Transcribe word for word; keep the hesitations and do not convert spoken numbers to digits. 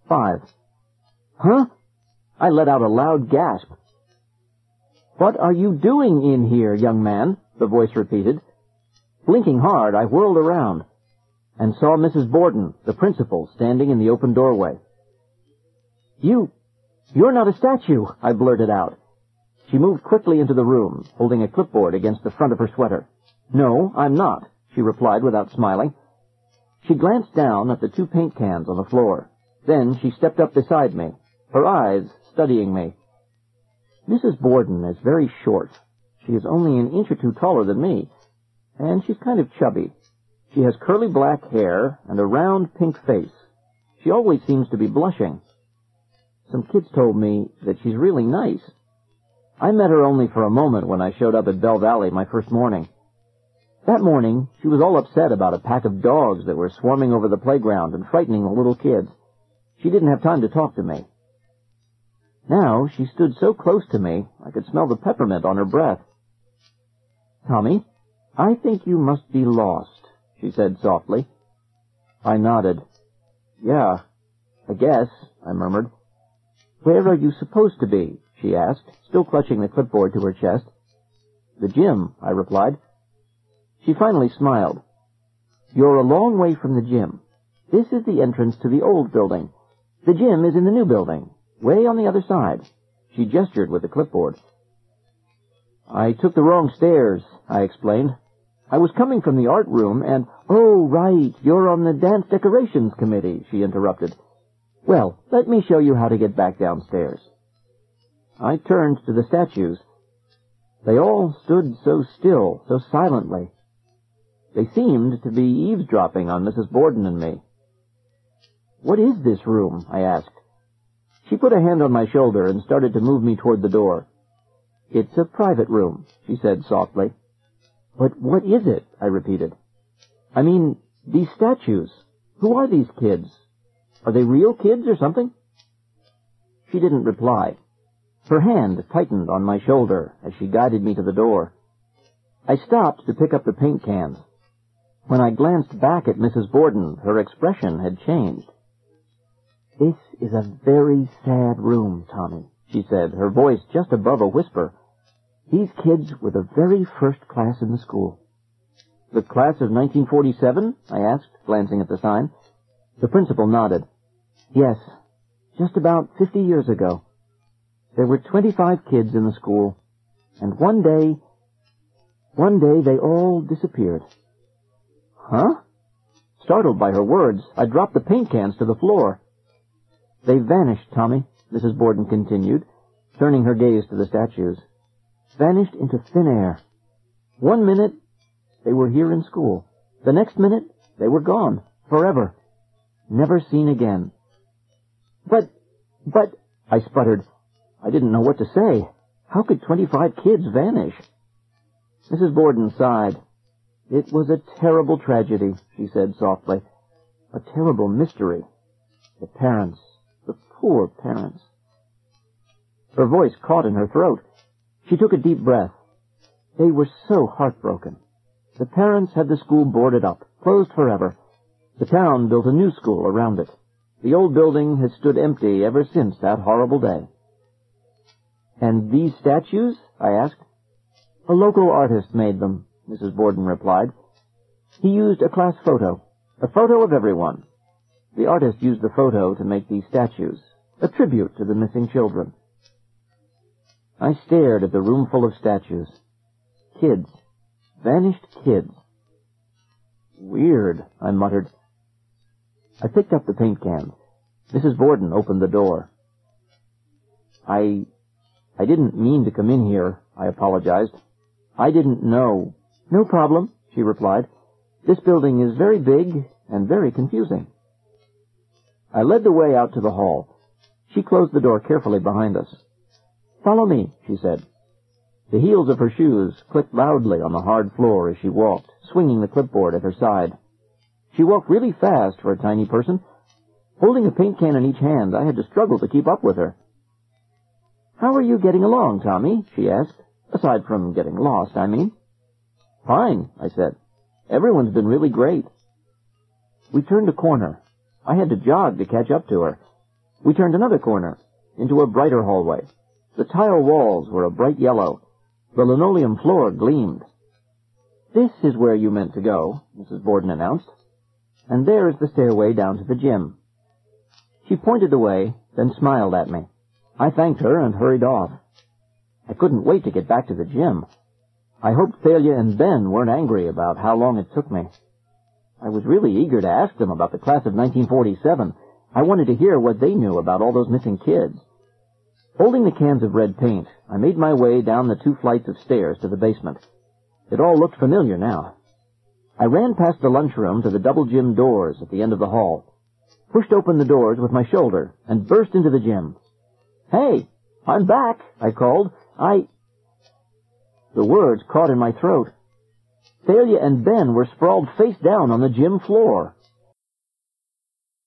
Five. Huh? I let out a loud gasp. What are you doing in here, young man? The voice repeated. Blinking hard, I whirled around and saw Missus Borden, the principal, standing in the open doorway. You, you're not a statue, I blurted out. She moved quickly into the room, holding a clipboard against the front of her sweater. No, I'm not, she replied without smiling. She glanced down at the two paint cans on the floor. Then she stepped up beside me, her eyes studying me. Missus Borden is very short. She is only an inch or two taller than me, and she's kind of chubby. She has curly black hair and a round pink face. She always seems to be blushing. Some kids told me that she's really nice. I met her only for a moment when I showed up at Bell Valley my first morning. That morning, she was all upset about a pack of dogs that were swarming over the playground and frightening the little kids. She didn't have time to talk to me. Now she stood so close to me, I could smell the peppermint on her breath. Tommy, I think you must be lost, she said softly. I nodded. Yeah, I guess, I murmured. Where are you supposed to be? She asked, still clutching the clipboard to her chest. The gym, I replied. She finally smiled. You're a long way from the gym. This is the entrance to the old building. The gym is in the new building, way on the other side. She gestured with the clipboard. I took the wrong stairs, I explained. I was coming from the art room and... Oh, right, you're on the dance decorations committee, she interrupted. Well, let me show you how to get back downstairs. I turned to the statues. They all stood so still, so silently. They seemed to be eavesdropping on Missus Borden and me. What is this room? I asked. She put a hand on my shoulder and started to move me toward the door. It's a private room, she said softly. But what is it? I repeated. I mean, these statues. Who are these kids? Are they real kids or something? She didn't reply. Her hand tightened on my shoulder as she guided me to the door. I stopped to pick up the paint cans. When I glanced back at Missus Borden, her expression had changed. This is a very sad room, Tommy, she said, her voice just above a whisper. These kids were the very first class in the school. The class of nineteen forty-seven? I asked, glancing at the sign. The principal nodded. Yes, just about fifty years ago. There were twenty-five kids in the school, and one day, one day they all disappeared. Huh? Startled by her words, I dropped the paint cans to the floor. They vanished, Tommy, Missus Borden continued, turning her gaze to the statues. Vanished into thin air. One minute, they were here in school. The next minute, they were gone, forever. Never seen again. But, but, I sputtered. I didn't know what to say. How could twenty-five kids vanish? Missus Borden sighed. It was a terrible tragedy, she said softly. A terrible mystery. The parents, the poor parents. Her voice caught in her throat. She took a deep breath. They were so heartbroken. The parents had the school boarded up, closed forever. The town built a new school around it. The old building has stood empty ever since that horrible day. And these statues? I asked. A local artist made them, Missus Borden replied. He used a class photo, a photo of everyone. The artist used the photo to make these statues, a tribute to the missing children. I stared at the room full of statues. Kids. Vanished kids. Weird, I muttered. I picked up the paint cans. Missus Borden opened the door. I... I didn't mean to come in here, I apologized. I didn't know. No problem, she replied. This building is very big and very confusing. I led the way out to the hall. She closed the door carefully behind us. Follow me, she said. The heels of her shoes clicked loudly on the hard floor as she walked, swinging the clipboard at her side. She walked really fast for a tiny person. Holding a paint can in each hand, I had to struggle to keep up with her. How are you getting along, Tommy? She asked. Aside from getting lost, I mean. Fine, I said. Everyone's been really great. We turned a corner. I had to jog to catch up to her. We turned another corner, into a brighter hallway. The tile walls were a bright yellow. The linoleum floor gleamed. "This is where you meant to go," Missus Borden announced. "And there is the stairway down to the gym." She pointed the way, then smiled at me. I thanked her and hurried off. I couldn't wait to get back to the gym. I hoped Thalia and Ben weren't angry about how long it took me. I was really eager to ask them about the class of nineteen forty-seven. I wanted to hear what they knew about all those missing kids. Holding the cans of red paint, I made my way down the two flights of stairs to the basement. It all looked familiar now. I ran past the lunchroom to the double gym doors at the end of the hall, pushed open the doors with my shoulder, and burst into the gym. "Hey, I'm back," I called. I... The words caught in my throat. Thalia and Ben were sprawled face down on the gym floor.